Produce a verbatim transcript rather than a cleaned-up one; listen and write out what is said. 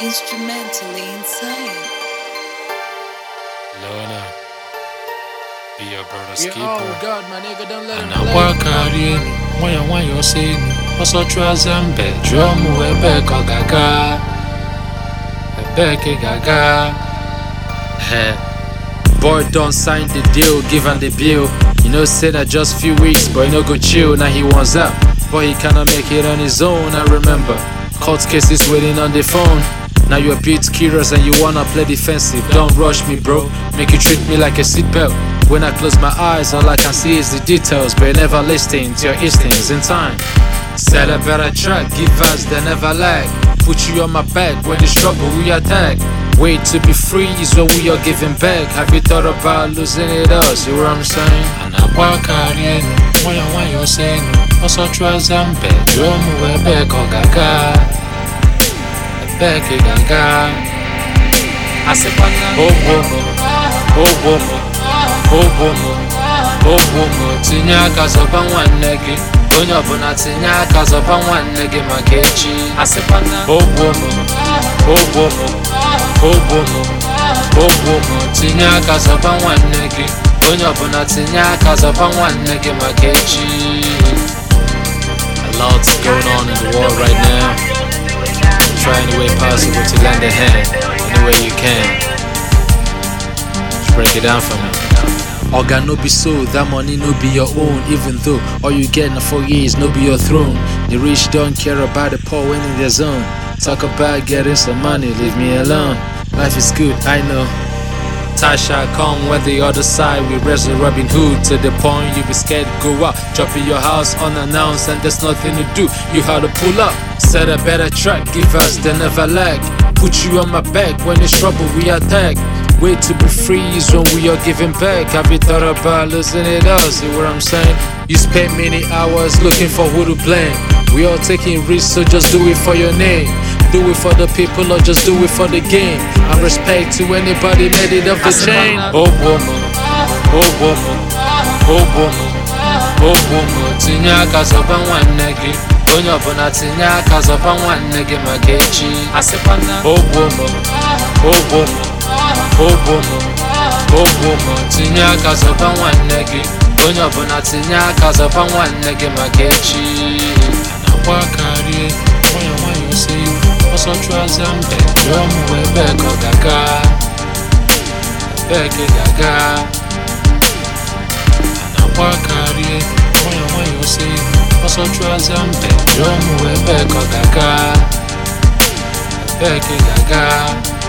instrumentally insane. Lona, be your brother's Yeah, keeper. oh God, my nigga, don't let And him I play. work hard in when you want your sin. Also tries and bet drum we back or gaga. Back gaga. Boy don't sign the deal, give him the bill. You know say that just few weeks, but you know go chill. Now he wants up, but he cannot make it on his own. I remember court cases waiting on the phone. Now you're a bit curious and you wanna play defensive. Don't rush me, bro. Make you treat me like a seatbelt. When I close my eyes, all I can see is the details, but you never listen to your instincts in time. Set a better track, give us the never lag. Put you on my back when it's trouble we attack. Wait to be free is what we are giving back. Have you thought about losing it all? See what I'm saying? And I work hard in when you want your saying. Also tries and bet drum we back or gaga. Back gaga. I say oh woman, oh woman, oh woman, oh woman. Tinya kazoba one nigga. Onyo bona tinya kazoba one nigga makechi. I say oh woman, oh woman, oh woman, oh woman. Tinya kazoba one nigga. Onyo bona tinya kazoba one nigga makechi. A lot's going on in the world right now. Try any way possible to lend a hand, any way you can. Just break it down for me. Organ no be so, that money no be your own. Even though all you get in four years no be your throne. The rich don't care about the poor when in their zone. Talk about getting some money, leave me alone. Life is good, I know. Tasha come when the other side we wrestle Robin Hood to the point you be scared to go out. Drop in your house unannounced and there's nothing to do. You had to pull up. Set a better track, give us the never lag. Put you on my back when it's trouble we attack. Wait to be free is when we are giving back. Have you thought about losing it all? See what I'm saying? You spend many hours looking for who to blame. We all taking risks, so just do it for your name. Do it for the people or just do it for the game. And respect to anybody made it off the chain. Oh woman, oh woman, oh woman, oh woman. Tinya kazoba one nigga. Onyo bona tinya kazoba one nigga makechi. Oh woman, oh woman, oh woman, oh woman. Tinya kazoba one nigga. Onyo bona tinya kazoba one nigga makechi. And I work hard here, when you want you see. Also tries and bet drum we back or gaga. Back gaga. And I work hard here, when you want you see. Also tries and bet drum we back or gaga. Back gaga.